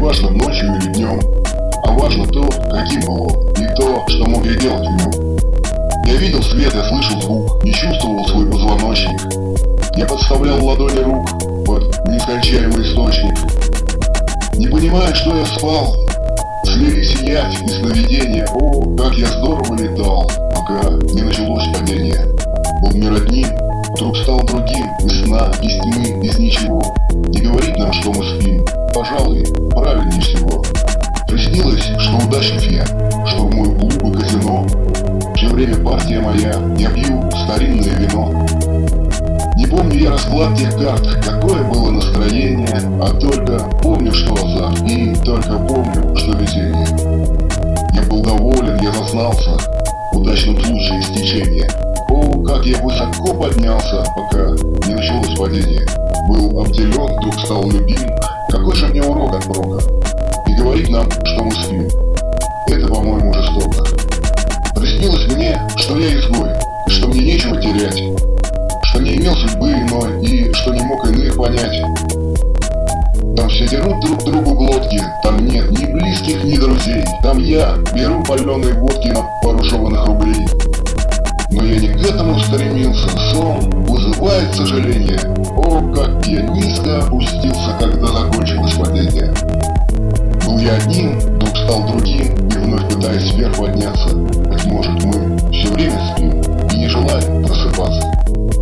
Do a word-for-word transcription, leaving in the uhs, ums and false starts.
важно ночью или днем, а важно то, каким был он, и то, что мог я делать в нем. Я видел свет, я слышал звук, не чувствовал свой позвоночник. Я подставлял ладони рук под нескончаемый источник. Не понимая, что я спал, слились явь и сновидения. О, как я здорово летал, пока не началось падение. Был мир одним, вдруг стал другим. Из сна, из тьмы, из ничего. Не говорить нам, что мы спим, пожалуй, правильнее всего. Приснилось, что удачлив я, штурмую клубы, казино. Все время партия моя, я пью старинное вино. Не помню я расклад тех карт, какое было настроение, а только помню, что азарт, и только помню, что везение. Я был доволен, я зазнался в удачном случае стечения. О, как я высоко поднялся, пока не началось падение. Был обделен, вдруг стал любим. Какой же мне урок от прока? И говорить нам, что мы спим, это, по-моему, жестоко. Приснилось мне, что я изгой, что мне нечего терять, что не имел судьбы иной и что не мог иных понять. Там все дерут друг другу глотки, там нет ни близких, ни друзей. Там я беру паленые водки на пару жеванных рублей. Но я не к этому стремился, сон вызывает сожаление. О, как я низко опустился, когда закончилось падение. Был я одним, вдруг стал другим, и вновь пытаясь вверх подняться. Быть может, мы все время спим и не желаем просыпаться.